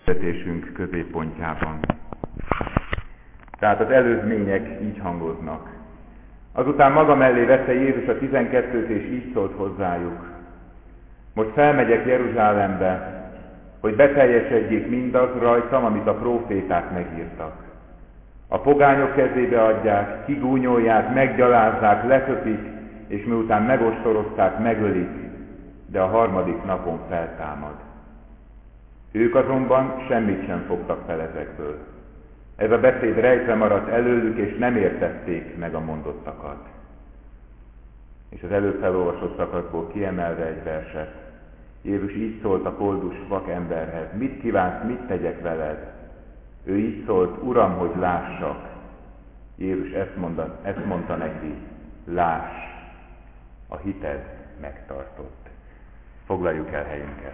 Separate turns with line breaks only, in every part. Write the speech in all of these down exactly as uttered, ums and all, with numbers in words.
hirdetésünk középpontjában. Tehát az előzmények így hangoznak. Azután maga mellé vette Jézus a tizenkettőt, és így szólt hozzájuk: most felmegyek Jeruzsálembe, hogy beteljesedjék mindaz rajtam, amit a próféták megírtak. A pogányok kezébe adják, kigúnyolják, meggyalázzák, lekötik, és miután megostorozták, megölik, de a harmadik napon feltámad. Ők azonban semmit sem fogtak fel ezekből. Ez a beszéd rejtve maradt előlük, és nem értették meg a mondottakat. És az előbb felolvasott szakaszból kiemelve egy verset, Jézus így szólt a koldus vakemberhez: mit kívánsz, mit tegyek veled? Ő így szólt: Uram, hogy lássak. Jézus ezt mondta, ezt mondta neki: láss, a hited megtartott. Foglaljuk el helyünket.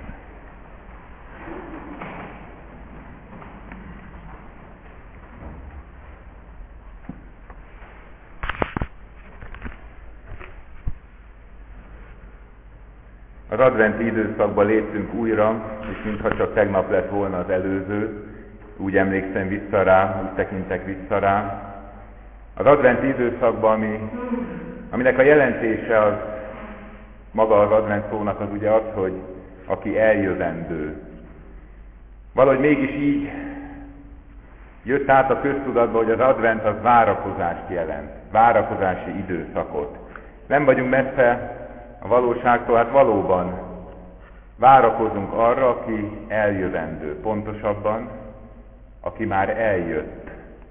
Az adventi időszakba léptünk újra, és mintha csak tegnap lett volna az előző, úgy emlékszem vissza rá, úgy tekintek vissza rá. Az adventi időszakban, ami, aminek a jelentése az, maga az advent szónak az ugye az, hogy aki eljövendő. Valahogy mégis így jött át a köztudatba, hogy az advent az várakozást jelent, várakozási időszakot. Nem vagyunk messze a valóságtól, hát valóban várakozunk arra, aki eljövendő, pontosabban, aki már eljött.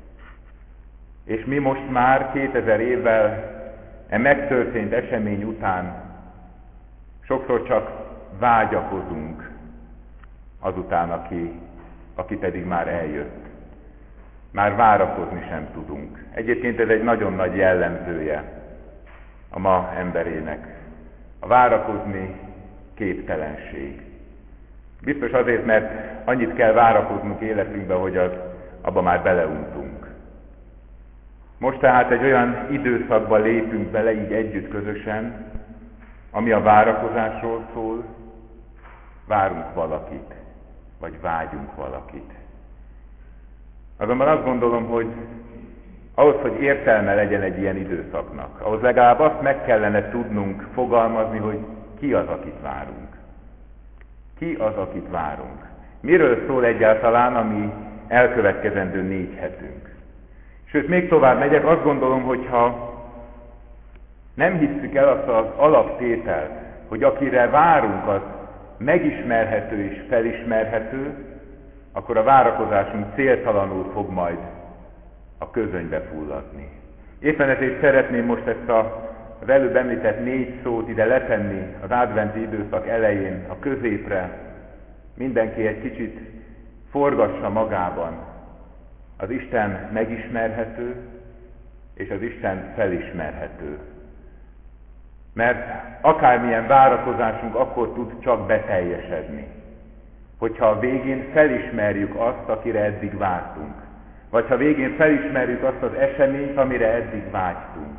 És mi most már kétezer évvel e megtörtént esemény után sokszor csak vágyakozunk azután, aki, aki pedig már eljött. Már várakozni sem tudunk. Egyébként ez egy nagyon nagy jellemzője a ma emberének. A várakozni képtelenség. Biztos azért, mert annyit kell várakoznunk életünkbe, hogy az, abba már beleuntunk. Most tehát egy olyan időszakba lépünk bele így együtt közösen, ami a várakozásról szól, várunk valakit, vagy vágyunk valakit. Azonban azt gondolom, hogy ahhoz, hogy értelme legyen egy ilyen időszaknak, ahhoz legalább azt meg kellene tudnunk fogalmazni, hogy ki az, akit várunk. Ki az, akit várunk. Miről szól egyáltalán a mi elkövetkezendő négy hetünk. Sőt, még tovább megyek, azt gondolom, hogy ha nem hisszük el azt az alaptételt, hogy akire várunk, az megismerhető és felismerhető, akkor a várakozásunk céltalanul fog majd a közönybe fulladni. Éppen ezért szeretném most ezt a, az előbb említett négy szót ide letenni az adventi időszak elején, a középre. Mindenki egy kicsit forgassa magában: az Isten megismerhető, és az Isten felismerhető. Mert akármilyen várakozásunk akkor tud csak beteljesedni, hogyha a végén felismerjük azt, akire eddig vártunk. Vagy ha végén felismerjük azt az eseményt, amire eddig vágytunk.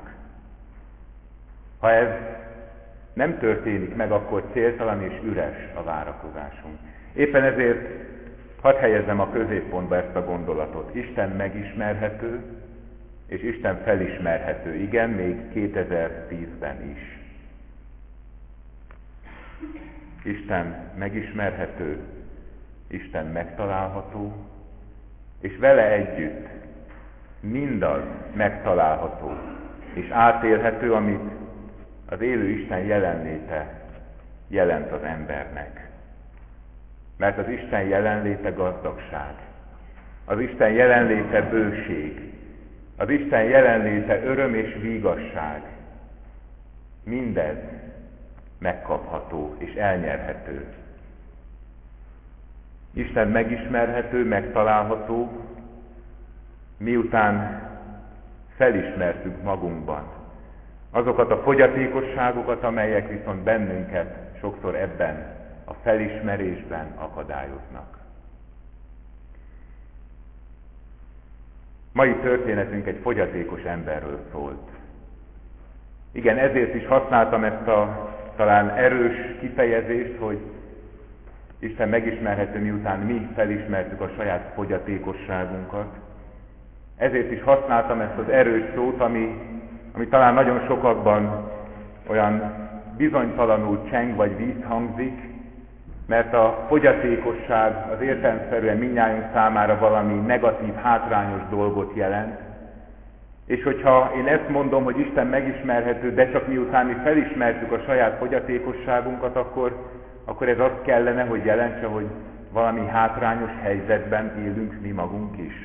Ha ez nem történik meg, akkor céltalan és üres a várakozásunk. Éppen ezért hadd helyezzem a középpontba ezt a gondolatot. Isten megismerhető, és Isten felismerhető. Igen, még kétezer-tízben is. Isten megismerhető, Isten megtalálható, és vele együtt mindaz megtalálható és átélhető, amit az élő Isten jelenléte jelent az embernek. Mert az Isten jelenléte gazdagság, az Isten jelenléte bőség, az Isten jelenléte öröm és vígasság. Mindez megkapható és elnyerhető. Isten megismerhető, megtalálható, miután felismertük magunkban azokat a fogyatékosságokat, amelyek viszont bennünket sokszor ebben a felismerésben akadályoznak. Mai történetünk egy fogyatékos emberről szólt. Igen, ezért is használtam ezt a talán erős kifejezést, hogy Isten megismerhető, miután mi felismertük a saját fogyatékosságunkat. Ezért is használtam ezt az erős szót, ami, ami talán nagyon sokakban olyan bizonytalanul cseng vagy vízhangzik, mert a fogyatékosság az értelemszerűen mindnyájunk számára valami negatív, hátrányos dolgot jelent. És hogyha én ezt mondom, hogy Isten megismerhető, de csak miután mi felismertük a saját fogyatékosságunkat, akkor, akkor ez azt kellene, hogy jelentse, hogy valami hátrányos helyzetben élünk mi magunk is.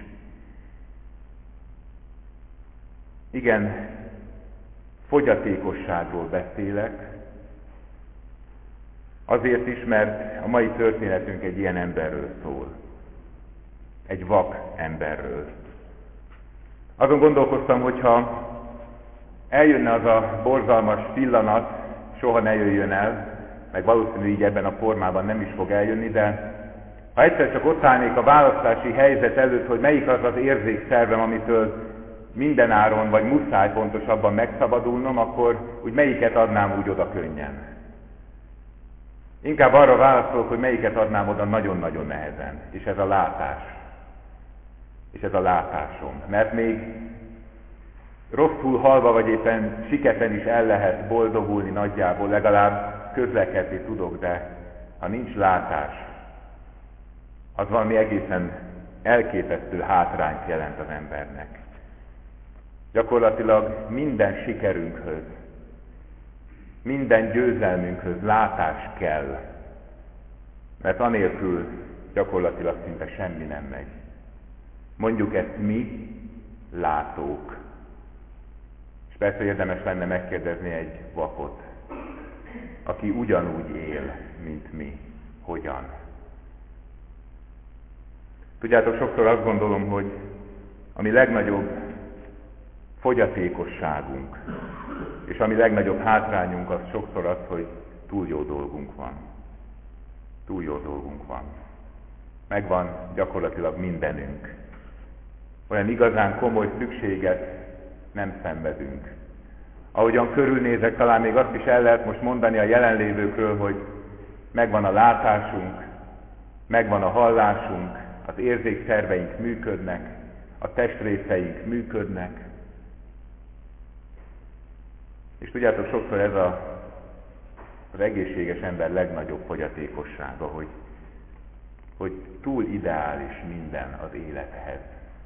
Igen, fogyatékosságról beszélek, azért is, mert a mai történetünk egy ilyen emberről szól. Egy vak emberről. Azon gondolkoztam, hogyha eljönne az a borzalmas pillanat, soha ne jöjjön el, meg valószínű így ebben a formában nem is fog eljönni, de ha egyszer csak ott állnék a választási helyzet előtt, hogy melyik az az érzékszervem, amitől mindenáron, vagy muszáj pontosabban megszabadulnom, akkor úgy melyiket adnám úgy oda könnyen. Inkább arra válaszolok, hogy melyiket adnám oda nagyon-nagyon nehezen, és ez a látás. És ez a látásom. Mert még rosszul halva, vagy éppen siketen is el lehet boldogulni nagyjából, legalább közlekedni tudok, de ha nincs látás, az valami egészen elképesztő hátrányt jelent az embernek. Gyakorlatilag minden sikerünkhöz, minden győzelmünkhöz látás kell, mert anélkül gyakorlatilag szinte semmi nem megy. Mondjuk ezt mi, látók. És persze érdemes lenne megkérdezni egy vakot, aki ugyanúgy él, mint mi. Hogyan? Tudjátok, sokszor azt gondolom, hogy a mi legnagyobb fogyatékosságunk, és a mi legnagyobb hátrányunk az sokszor az, hogy túl jó dolgunk van. Túl jó dolgunk van. Megvan gyakorlatilag mindenünk. Olyan igazán komoly szükséget nem szenvedünk. Ahogyan körülnézek, talán még azt is el lehet most mondani a jelenlévőkről, hogy megvan a látásunk, megvan a hallásunk, az érzékszerveink működnek, a testrészeink működnek. És tudjátok, sokszor ez a, az egészséges ember legnagyobb fogyatékossága, hogy, hogy túl ideális minden az élethez.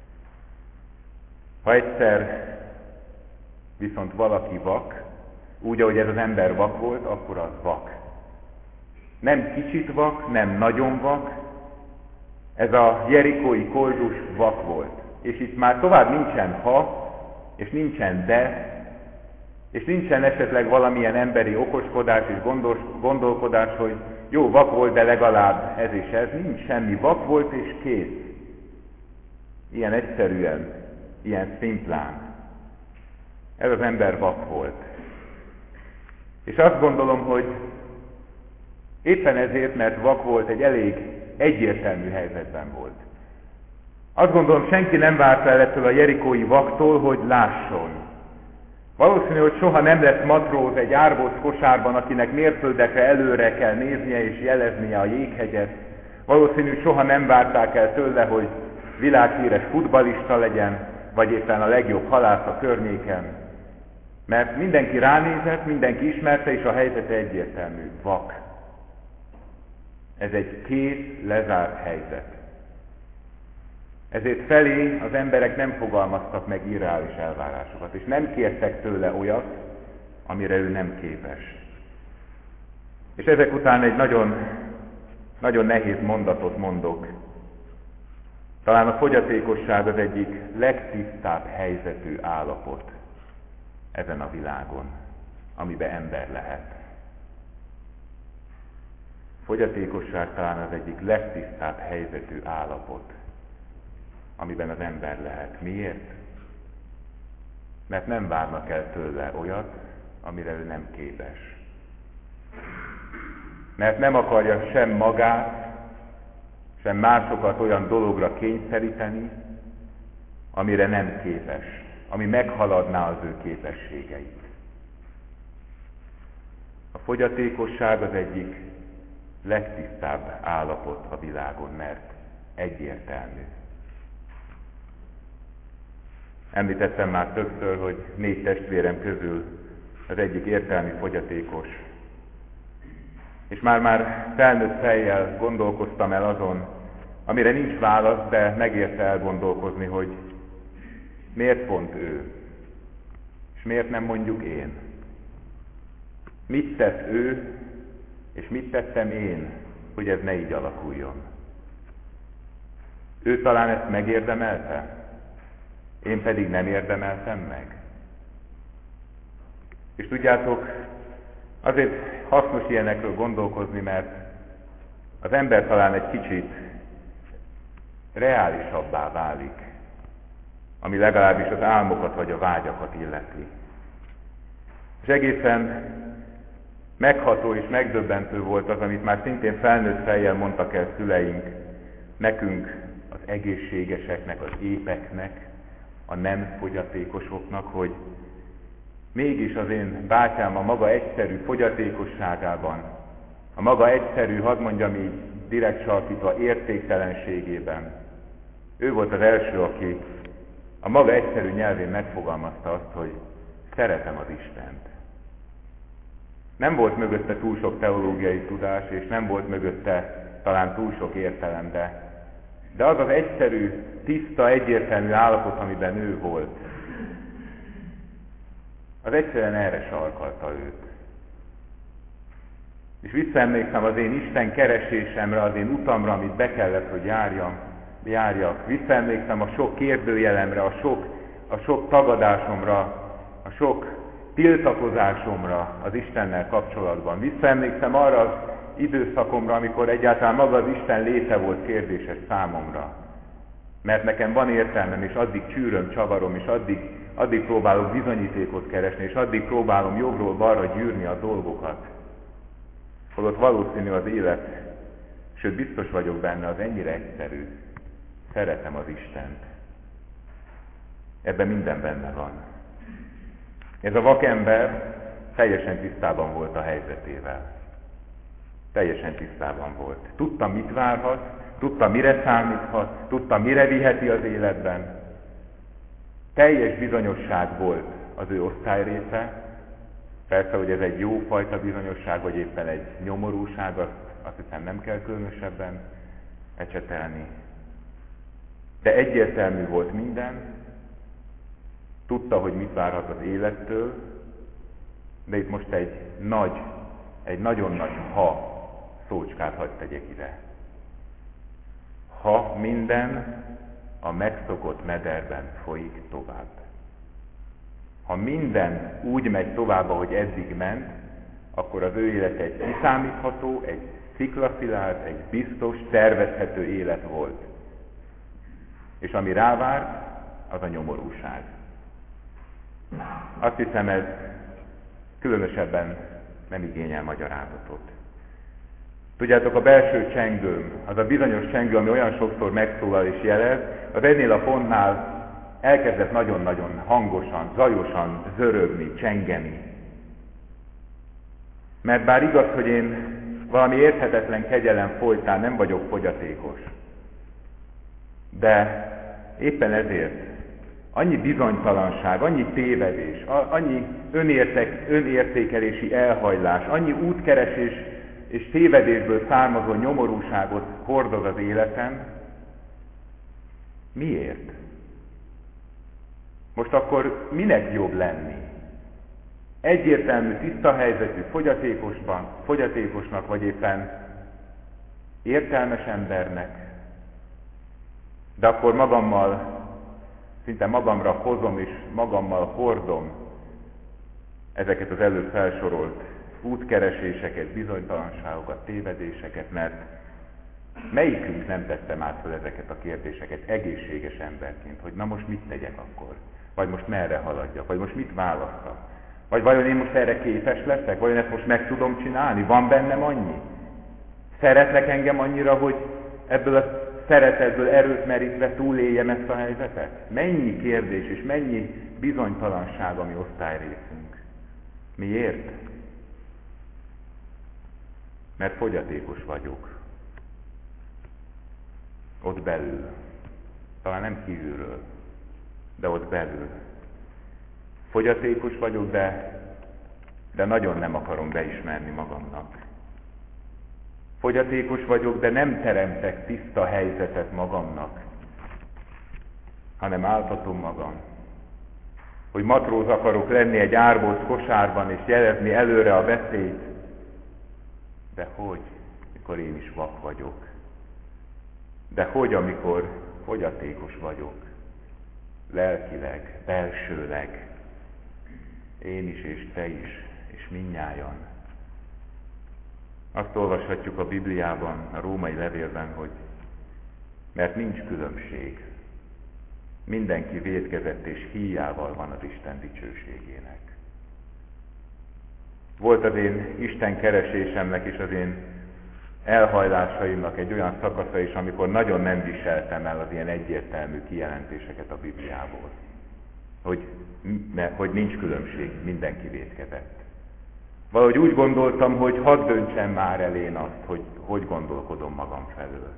Ha egyszer viszont valaki vak, úgy, ahogy ez az ember vak volt, akkor az vak. Nem kicsit vak, nem nagyon vak, ez a jerikói koldus vak volt. És itt már tovább nincsen ha, és nincsen de, és nincsen esetleg valamilyen emberi okoskodás és gondos, gondolkodás, hogy jó, vak volt, de legalább ez és ez. Nincs semmi, vak volt és kész. Ilyen egyszerűen, ilyen szimplán. Ez az ember vak volt. És azt gondolom, hogy éppen ezért, mert vak volt, egy elég egyértelmű helyzetben volt. Azt gondolom, senki nem várt el ettől a jerikói vaktól, hogy lásson. Valószínű, hogy soha nem lesz matróz egy árbosz kosárban, akinek mérföldekre előre kell néznie és jeleznie a jéghegyet. Valószínű, soha nem várták el tőle, hogy világhíres futballista legyen, vagy éppen a legjobb halász a környéken. Mert mindenki ránézett, mindenki ismerte, és a helyzete egyértelmű. Vak. Ez egy kész, lezárt helyzet. Ezért felé az emberek nem fogalmaztak meg irreális elvárásokat, és nem kértek tőle olyat, amire ő nem képes. És ezek után egy nagyon, nagyon nehéz mondatot mondok. Talán a fogyatékosság az egyik legtisztább helyzetű állapot ezen a világon, amiben ember lehet. Fogyatékosság talán az egyik legtisztább helyzetű állapot, amiben az ember lehet. Miért? Mert nem várnak el tőle olyat, amire ő nem képes. Mert nem akarja sem magát, sem másokat olyan dologra kényszeríteni, amire nem képes, ami meghaladná az ő képességeit. A fogyatékosság az egyik legtisztább állapot a világon, mert egyértelmű. Említettem már többször, hogy négy testvérem közül az egyik értelmi fogyatékos. És már-már felnőtt fejjel gondolkoztam el azon, amire nincs válasz, de megérte elgondolkozni, hogy miért pont ő, és miért nem mondjuk én. Mit tett ő, és mit tettem én, hogy ez ne így alakuljon. Ő talán ezt megérdemelte, én pedig nem érdemeltem meg. És tudjátok, azért hasznos ilyenekről gondolkozni, mert az ember talán egy kicsit reálisabbá válik, ami legalábbis az álmokat vagy a vágyakat illeti. És egészen megható és megdöbbentő volt az, amit már szintén felnőtt fejjel mondtak el szüleink, nekünk, az egészségeseknek, az épeknek, a nem fogyatékosoknak, hogy mégis az én bátyám a maga egyszerű fogyatékosságában, a maga egyszerű, hadd mondjam így, direkt sarkítva értéktelenségében, ő volt az első, aki a maga egyszerű nyelvén megfogalmazta azt, hogy szeretem az Istent. Nem volt mögötte túl sok teológiai tudás, és nem volt mögötte talán túl sok értelem, de, de az az egyszerű, tiszta, egyértelmű állapot, amiben ő volt, az egyszerűen erre sarkalta őt. És visszaemlékszem az én Isten keresésemre, az én utamra, amit be kellett, hogy járjam, járjak. Visszaemlékszem a sok kérdőjelemre, a sok, a sok tagadásomra, a sok tiltakozásomra az Istennel kapcsolatban. Visszaemlékszem arra az időszakomra, amikor egyáltalán maga az Isten léte volt kérdéses számomra. Mert nekem van értelmem, és addig csűröm, csavarom, és addig, addig próbálok bizonyítékot keresni, és addig próbálom jobbról balra gyűrni a dolgokat. Holott valószínű az élet, sőt biztos vagyok benne, az ennyire egyszerű. Szeretem az Istent. Ebben minden benne van. Ez a vakember teljesen tisztában volt a helyzetével. Teljesen tisztában volt. Tudta, mit várhat, tudta, mire számíthat, tudta, mire viheti az életben. Teljes bizonyosság volt az ő osztályrésze. Persze, hogy ez egy jófajta bizonyosság, vagy éppen egy nyomorúság, azt, azt hiszem nem kell különösebben ecsetelni. De egyértelmű volt minden, tudta, hogy mit várhat az élettől, de itt most egy nagy, egy nagyon nagy ha szócskát hadd tegyek ide. Ha minden a megszokott mederben folyik tovább. Ha minden úgy megy tovább, ahogy eddig ment, akkor az ő élete egy kiszámítható, egy sziklaszilárd, egy biztos, tervezhető élet volt. És ami rávárt, az a nyomorúság. Azt hiszem, ez különösebben nem igényel magyarázatot. Tudjátok, a belső csengőm, az a bizonyos csengő, ami olyan sokszor megszólal és jelez, az ennél a pontnál elkezdett nagyon-nagyon hangosan, zajosan zörögni, csengeni. Mert bár igaz, hogy én valami érthetetlen kegyelem folytán nem vagyok fogyatékos, de éppen ezért annyi bizonytalanság, annyi tévedés, annyi önértek, önértékelési elhajlás, annyi útkeresés és tévedésből származó nyomorúságot hordoz az életem. Miért? Most akkor minek jobb lenni? Egyértelmű, tiszta helyzetű fogyatékosban, fogyatékosnak, vagy éppen értelmes embernek. De akkor magammal, szinte magamra hozom és magammal hordom ezeket az előbb felsorolt útkereséseket, bizonytalanságokat, tévedéseket, mert melyikünk nem tettem át fel ezeket a kérdéseket egészséges emberként, hogy na most mit tegyek akkor? Vagy most merre haladjak? Vagy most mit választak? Vagy vajon én most erre képes leszek? Vajon ezt most meg tudom csinálni? Van bennem annyi? Szeretlek engem annyira, hogy ebből a szeretetből erőt merítve túléljem ezt a helyzetet? Mennyi kérdés és mennyi bizonytalanság a mi osztályrészünk? Miért? mert fogyatékos vagyok. Ott belül. Talán nem kívülről, de ott belül. Fogyatékos vagyok, de, de nagyon nem akarom beismerni magamnak. Fogyatékos vagyok, de nem teremtek tiszta helyzetet magamnak, hanem áltatom magam. Hogy matróz akarok lenni egy árbolt kosárban, és jelezni előre a veszélyt. De hogy, mikor én is vak vagyok? De hogy, amikor fogyatékos vagyok? Lelkileg, belsőleg. Én is, és te is, és mindnyájan. Azt olvashatjuk a Bibliában, a római levélben, hogy mert nincs különbség. Mindenki vétkezett és híjával van az Isten dicsőségének. Volt az én Isten keresésemnek és az én elhajlásaimnak egy olyan szakasza is, amikor nagyon nem viseltem el az ilyen egyértelmű kijelentéseket a Bibliából. Hogy, hogy nincs különbség, mindenki vétkezett. Valahogy úgy gondoltam, hogy hadd döntsem már el én azt, hogy hogy gondolkodom magam felől.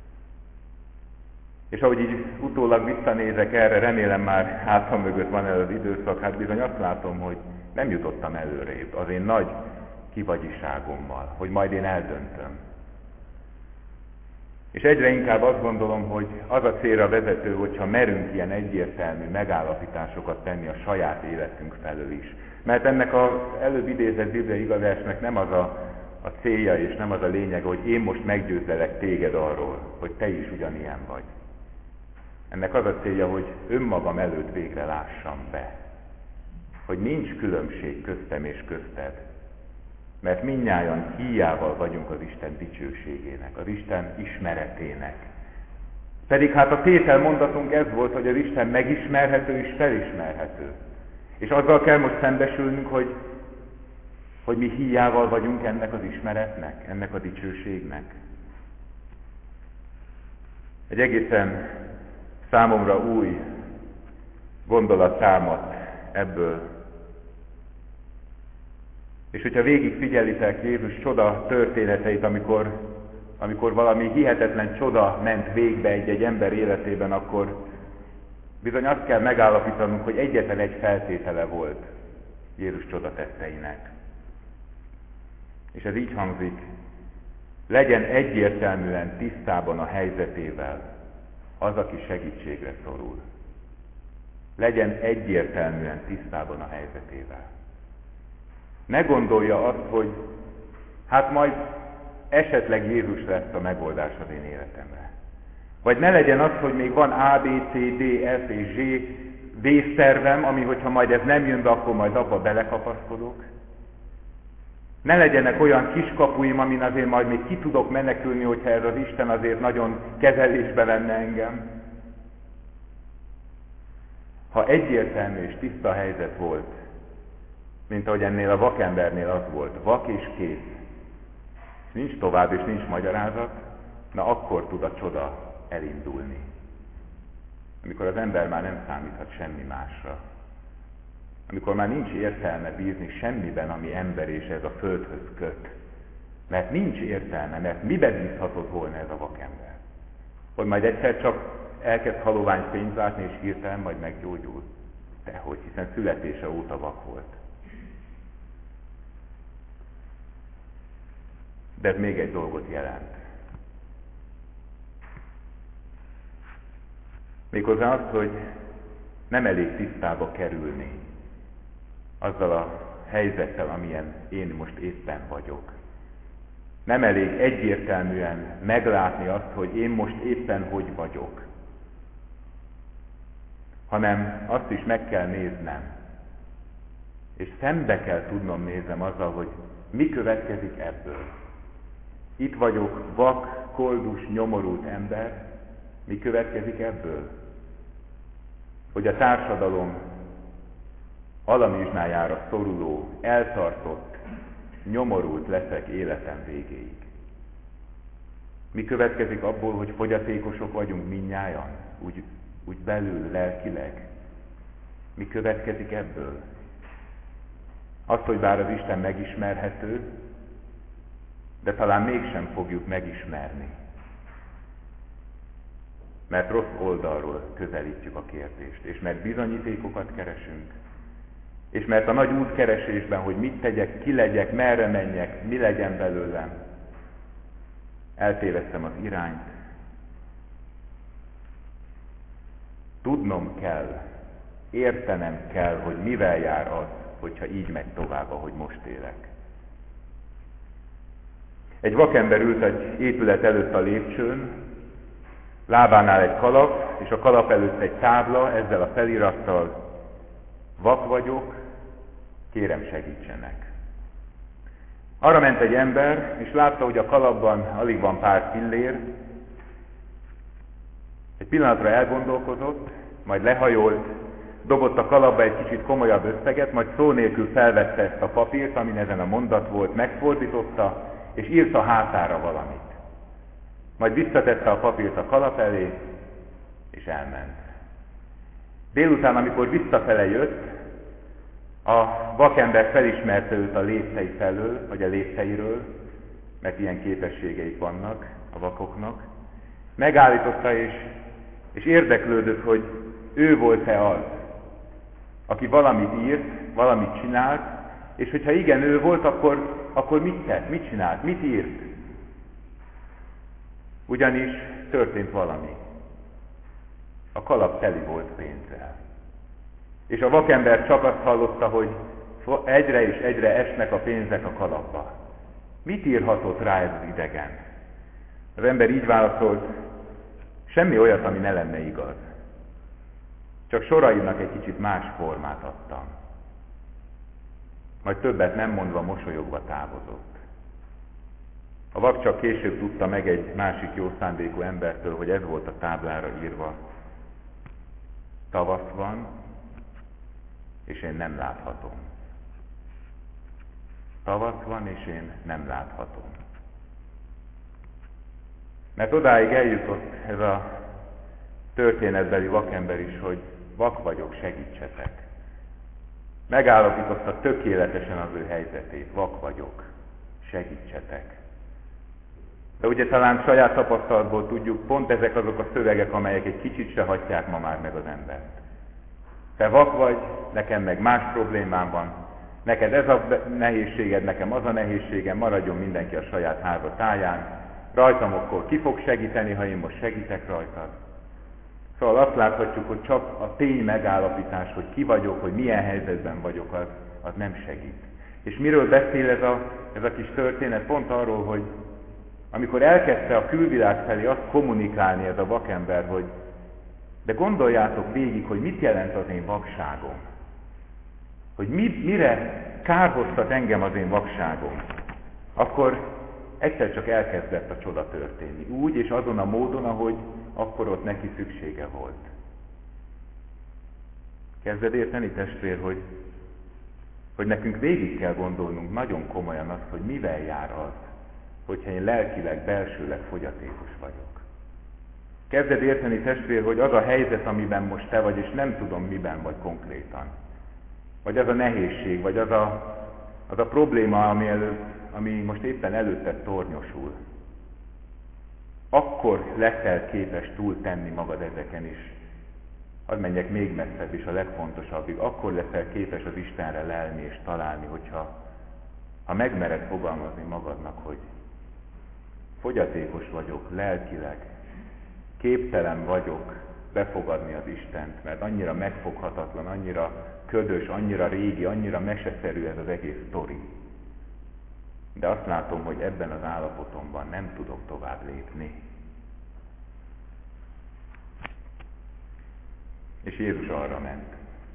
És ahogy így utólag visszanézek erre, remélem már hátam mögött van el az időszak, hát bizony azt látom, hogy nem jutottam előrébb az én nagy kivagyiságommal, hogy majd én eldöntöm. És egyre inkább azt gondolom, hogy az a célra vezető, hogyha merünk ilyen egyértelmű megállapításokat tenni a saját életünk felől is. Mert ennek az előbb idézett bibliai igazásnak nem az a, a célja és nem az a lényeg, hogy én most meggyőzzelek téged arról, hogy te is ugyanilyen vagy. Ennek az a célja, hogy önmagam előtt végre lássam be, hogy nincs különbség köztem és közted, mert mindnyájan híjával vagyunk az Isten dicsőségének, az Isten ismeretének. Pedig hát a tétel mondatunk ez volt, hogy az Isten megismerhető és felismerhető. És azzal kell most szembesülnünk, hogy, hogy mi híjával vagyunk ennek az ismeretnek, ennek a dicsőségnek. Egy egészen számomra új gondolat támadt ebből. És hogyha végig figyelitek Jézus csoda történeteit, amikor, amikor valami hihetetlen csoda ment végbe egy-egy ember életében, akkor bizony azt kell megállapítanunk, hogy egyetlen egy feltétele volt Jézus csodatetteinek. És ez így hangzik, legyen egyértelműen tisztában a helyzetével az, aki segítségre szorul. Legyen egyértelműen tisztában a helyzetével. Ne gondolja azt, hogy hát majd esetleg Jézus lesz a megoldás az én életemre. Vagy ne legyen az, hogy még van A, B, C, D, F és G vésztervem, ami hogyha majd ez nem jön be, akkor majd abba belekapaszkodok. Ne legyenek olyan kiskapuim, amin azért majd még ki tudok menekülni, hogyha ez az Isten azért nagyon kezelésbe venne engem. Ha egyértelmű és tiszta helyzet volt, mint ahogy ennél a vakembernél az volt, vak és kész, nincs tovább és nincs magyarázat, na akkor tud a csoda elindulni. Amikor az ember már nem számíthat semmi másra. Amikor már nincs értelme bízni semmiben, ami ember és ez a földhöz köt. Mert nincs értelme, mert miben bízhatott volna ez a vakember? Hogy majd egyszer csak elkezd halovány fényt látni, és hirtelen majd meggyógyul. Dehogy, hiszen születése óta vak volt. De ez még egy dolgot jelent. Méghozzá azt, hogy nem elég tisztába kerülni azzal a helyzettel, amilyen én most éppen vagyok. Nem elég egyértelműen meglátni azt, hogy én most éppen hogy vagyok, hanem azt is meg kell néznem, és szembe kell tudnom néznem azzal, hogy mi következik ebből. Itt vagyok, vak, koldus, nyomorult ember, mi következik ebből? Hogy a társadalom alamizsnájára szoruló, eltartott, nyomorult leszek életem végéig. Mi következik abból, hogy fogyatékosok vagyunk mindnyájan, úgy, úgy belül, lelkileg? Mi következik ebből? Az, hogy bár az Isten megismerhető, de talán mégsem fogjuk megismerni. Mert rossz oldalról közelítjük a kérdést, és mert bizonyítékokat keresünk, és mert a nagy útkeresésben, hogy mit tegyek, ki legyek, merre menjek, mi legyen belőlem, eltévedtem az irányt. Tudnom kell, értenem kell, hogy mivel jár az, hogyha így megy tovább, ahogy most élek. Egy vakember ült egy épület előtt a lépcsőn, lábánál egy kalap, és a kalap előtt egy tábla, ezzel a felirattal: vak vagyok, kérem segítsenek. Arra ment egy ember, és látta, hogy a kalapban alig van pár fillér. Egy pillanatra elgondolkozott, majd lehajolt, dobott a kalapba egy kicsit komolyabb összeget, majd szó nélkül felvette ezt a papírt, amin ezen a mondat volt, megfordította, és írta hátára valamit. Majd visszatette a papírt a kalap elé, és elment. Délután, amikor visszafele jött, a vakember felismerte őt a léptei felől, vagy a lépteiről, mert ilyen képességeik vannak a vakoknak. Megállította, és, és érdeklődött, hogy ő volt-e az, aki valamit írt, valamit csinált, és hogyha igen, ő volt, akkor, akkor mit tett, mit csinált, mit írt? Ugyanis történt valami. A kalap teli volt pénzzel. És a vakember csak azt hallotta, hogy egyre és egyre esnek a pénzek a kalapba. Mit írhatott rá ez az idegen? Az ember így válaszolt: semmi olyat, ami ne lenne igaz. Csak sorainak egy kicsit más formát adtam. Majd többet nem mondva, mosolyogva távozott. A vak csak később tudta meg egy másik jó szándékú embertől, hogy ez volt a táblára írva: tavasz van, és én nem láthatom. Tavasz van, és én nem láthatom. Mert odáig eljutott ez a történetbeli vakember is, hogy vak vagyok, segítsetek. Megállapította tökéletesen az ő helyzetét: vak vagyok, segítsetek. De ugye talán saját tapasztalatból tudjuk, pont ezek azok a szövegek, amelyek egy kicsit se hagyják ma már meg az embert. Te vak vagy, nekem meg más problémám van, neked ez a nehézséged, nekem az a nehézségem, maradjon mindenki a saját háza táján, rajtam akkor ki fog segíteni, ha én most segítek rajtad. Szóval azt láthatjuk, hogy csak a tény megállapítás, hogy ki vagyok, hogy milyen helyzetben vagyok, az, az nem segít. És miről beszél ez a, ez a kis történet? Pont arról, hogy amikor elkezdte a külvilág felé azt kommunikálni ez a vakember, hogy de gondoljátok végig, hogy mit jelent az én vakságom. Hogy mi, mire kárhoztat engem az én vakságom. Akkor egyszer csak elkezdett a csoda történni. Úgy és azon a módon, ahogy akkor ott neki szüksége volt. Kezded érteni, testvér, hogy, hogy nekünk végig kell gondolnunk nagyon komolyan azt, hogy mivel jár az, hogyha én lelkileg, belsőleg fogyatékos vagyok. Kezded érteni, testvér, hogy az a helyzet, amiben most te vagy, és nem tudom, miben vagy konkrétan. Vagy az a nehézség, vagy az a, az a probléma, ami, előtt, ami most éppen előtted tornyosul. Akkor leszel képes túl tenni magad ezeken is. Hadd menjek még messzebb is, a legfontosabbig. Akkor leszel képes az Istenre lelni és találni, hogyha ha megmered fogalmazni magadnak, hogy fogyatékos vagyok lelkileg, képtelen vagyok befogadni az Istent, mert annyira megfoghatatlan, annyira ködös, annyira régi, annyira meseszerű ez az egész sztori. De azt látom, hogy ebben az állapotomban nem tudok tovább lépni. És Jézus arra ment.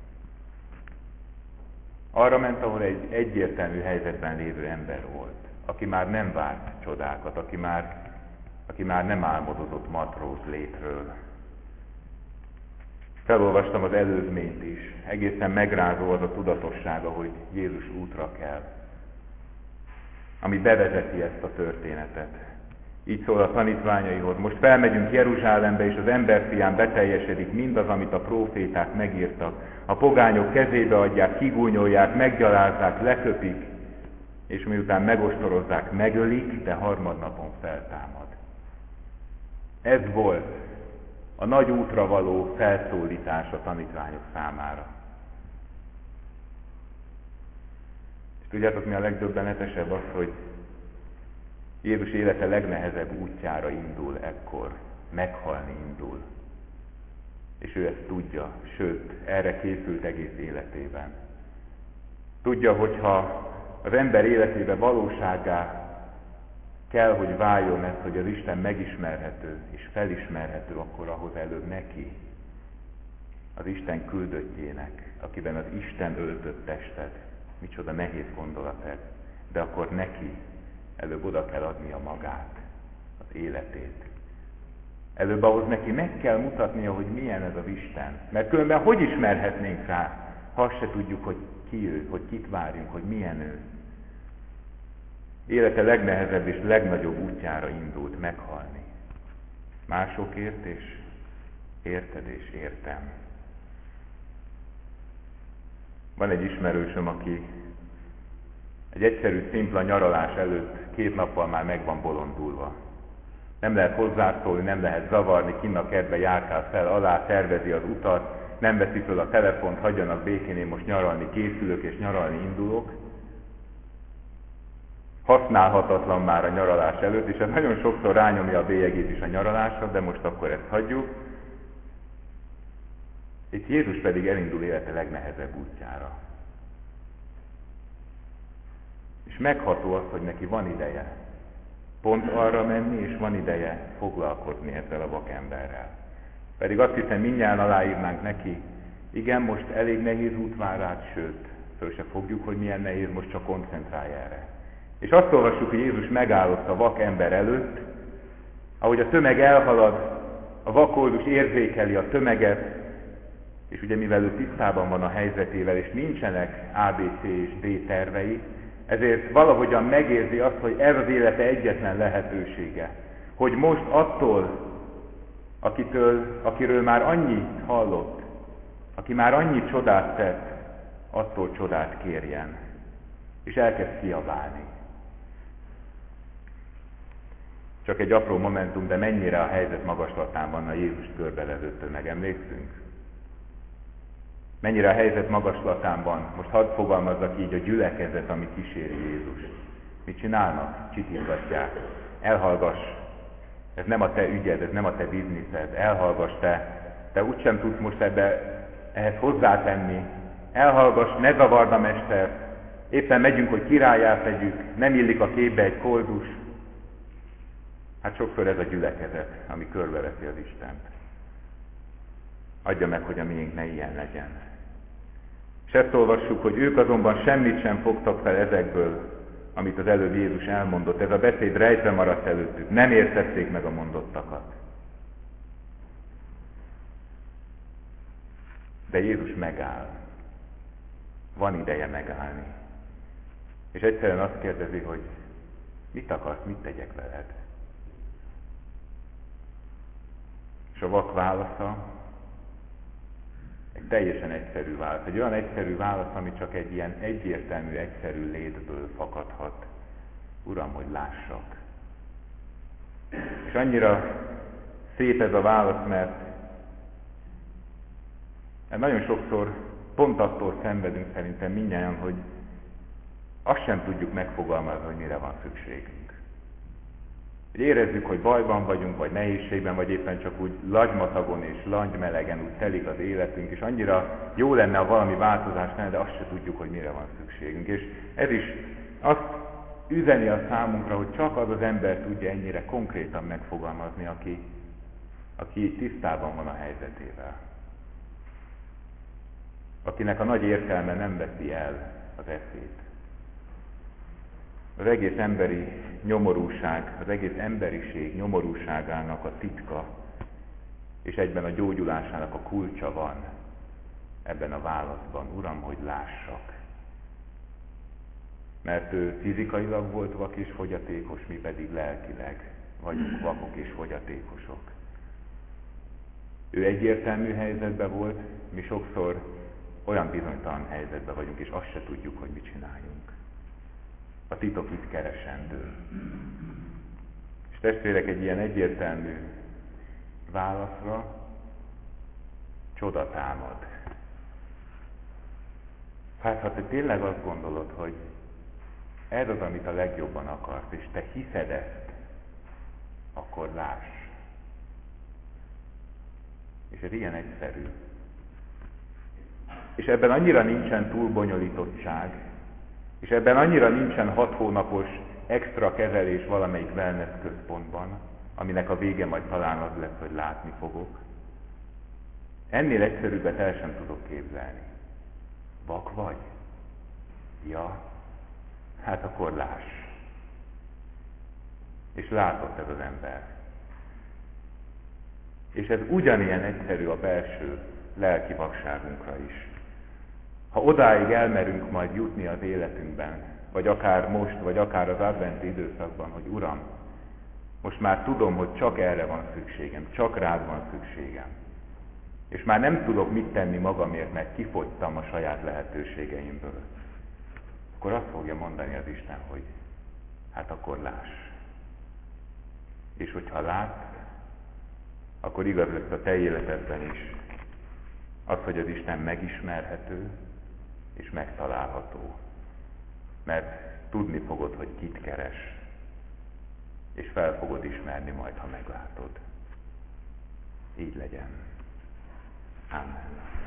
Arra ment, ahol egy egyértelmű helyzetben lévő ember volt, aki már nem várt csodákat, aki már aki már nem álmodozott matróz létről. Felolvastam az előzményt is. Egészen megrázó az a tudatossága, hogy Jézus útra kell, ami bevezeti ezt a történetet. Így szól a tanítványaihoz: most felmegyünk Jeruzsálembe, és az emberfián beteljesedik mindaz, amit a próféták megírtak. A pogányok kezébe adják, kigúnyolják, meggyalázzák, leköpik, és miután megostorozzák, megölik, de harmadnapon feltámad. Ez volt a nagy útra való felszólítás a tanítványok számára. És tudjátok, mi a legdöbbenetesebb az, hogy Jézus élete legnehezebb útjára indul ekkor, meghalni indul. És ő ezt tudja, sőt, erre készült egész életében. Tudja, hogyha az ember életében valósággá kell, hogy váljon ez, hogy az Isten megismerhető és felismerhető, akkor ahhoz előbb neki, az Isten küldöttjének, akiben az Isten öltött testet. Micsoda nehéz gondolat ez, de akkor neki előbb oda kell adnia magát, az életét. Előbb ahhoz neki meg kell mutatnia, hogy milyen ez az Isten. Mert különben hogy ismerhetnénk rá, ha azt se tudjuk, hogy ki ő, hogy kit várjunk, hogy milyen ő. Élete legnehezebb és legnagyobb útjára indult meghalni. Másokért és érted és értem. Van egy ismerősöm, aki egy egyszerű, szimpla nyaralás előtt két nappal már meg van bolondulva. Nem lehet hozzászólni, nem lehet zavarni, kinn a kertbe járkál fel, alá, tervezi az utat, nem veszi föl a telefont, hagyjanak békén, én most nyaralni készülök és nyaralni indulok. Használhatatlan már a nyaralás előtt, és ez nagyon sokszor rányomja a bélyegét is a nyaralásra, de most akkor ezt hagyjuk. Itt Jézus pedig elindul élete legnehezebb útjára. És megható az, hogy neki van ideje pont arra menni, és van ideje foglalkozni ezzel a vakemberrel. Pedig azt hiszem, mindjárt aláírnánk neki, igen, most elég nehéz út vár rád, sőt, föl se fogjuk, hogy milyen nehéz, most csak koncentrálj erre. És azt olvassuk, hogy Jézus megállott a vakember előtt, ahogy a tömeg elhalad, a vakoldus érzékeli a tömeget, és ugye mivel ő tisztában van a helyzetével, és nincsenek á bé cé és D tervei, ezért valahogyan megérzi azt, hogy ez az élete egyetlen lehetősége. Hogy most attól, akitől, akiről már annyit hallott, aki már annyi csodát tett, attól csodát kérjen. És elkezd kiabálni. Csak egy apró momentum, de mennyire a helyzet magaslatán van a Jézust körbelevő tömeg, emlékszünk? Mennyire a helyzet magaslatán van, most hadd fogalmazzak így, a gyülekezet, ami kíséri Jézust. Mit csinálnak? Csitítgatják. Elhallgass, ez nem a te ügyed, ez nem a te bizniszed. Elhallgass te, te úgysem tudsz most ebbe, ehhez hozzátenni. Elhallgass, ne zavard a mester, éppen megyünk, hogy királlyá tegyük, nem illik a képbe egy koldus. Hát sokszor ez a gyülekezet, ami körbeveszi az Istent. Adja meg, hogy a miénk ne ilyen legyen. És ezt olvassuk, hogy ők azonban semmit sem fogtak fel ezekből, amit az előbb Jézus elmondott. Ez a beszéd rejtve maradt előttük. Nem értették meg a mondottakat. De Jézus megáll. Van ideje megállni. És egyszerűen azt kérdezi, hogy mit akarsz, mit tegyek veled? És a vak válasza egy teljesen egyszerű válasz. Egy olyan egyszerű válasz, ami csak egy ilyen egyértelmű, egyszerű létből fakadhat. Uram, hogy lássak. És annyira szép ez a válasz, mert nagyon sokszor pont attól szenvedünk szerintem mindnyájan, hogy azt sem tudjuk megfogalmazni, hogy mire van szükségünk. Hogy érezzük, hogy bajban vagyunk, vagy nehézségben, vagy éppen csak úgy lagymatagon és langymelegen úgy telik az életünk, és annyira jó lenne, ha valami változás lenne, de azt se tudjuk, hogy mire van szükségünk. És ez is azt üzeni a számunkra, hogy csak az az ember tudja ennyire konkrétan megfogalmazni, aki, aki tisztában van a helyzetével. Akinek a nagy értelme nem veszi el az eszét. Az egész emberi nyomorúság, az egész emberiség nyomorúságának a titka, és egyben a gyógyulásának a kulcsa van ebben a válaszban. Uram, hogy lássak. Mert ő fizikailag volt vak és fogyatékos, mi pedig lelkileg vagyunk vakok és fogyatékosok. Ő egyértelmű helyzetben volt, mi sokszor olyan bizonytalan helyzetben vagyunk, és azt se tudjuk, hogy mit csináljunk. A titok itt keresendő. És testvérek, egy ilyen egyértelmű válaszra csoda támad. Hát, ha te tényleg azt gondolod, hogy ez az, amit a legjobban akarsz, és te hiszed ezt, akkor láss. És ez ilyen egyszerű. És ebben annyira nincsen túlbonyolítottság, és ebben annyira nincsen hat hónapos extra kezelés valamelyik wellness központban, aminek a vége majd talán az lesz, hogy látni fogok. Ennél egyszerűbbet el sem tudok képzelni. Vak vagy? Ja, hát akkor láss. És látott ez az ember. És ez ugyanilyen egyszerű a belső lelki vakságunkra is. Ha odáig elmerünk majd jutni az életünkben, vagy akár most, vagy akár az adventi időszakban, hogy Uram, most már tudom, hogy csak erre van szükségem, csak rád van szükségem. És már nem tudok mit tenni magamért, mert kifogytam a saját lehetőségeimből. Akkor azt fogja mondani az Isten, hogy hát akkor láss. És hogyha látsz, akkor igaz lesz a te életedben is az, hogy az Isten megismerhető és megtalálható. Mert tudni fogod, hogy kit keres, és fel fogod ismerni majd, ha meglátod. Így legyen. Amen.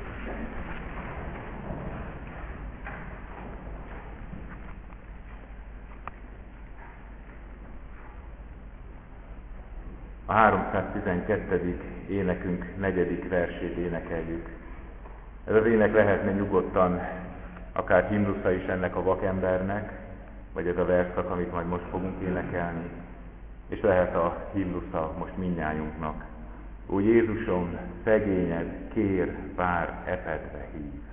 A háromszáztizenkettedik énekünk negyedik versét énekeljük. Ez az ének lehetne nyugodtan akár himnusza is ennek a vakembernek, vagy ez a verszak, amit majd most fogunk énekelni, és lehet a himnusza most mindnyájunknak. Ó Jézusom, szegényed, kér, vár, epedve hív.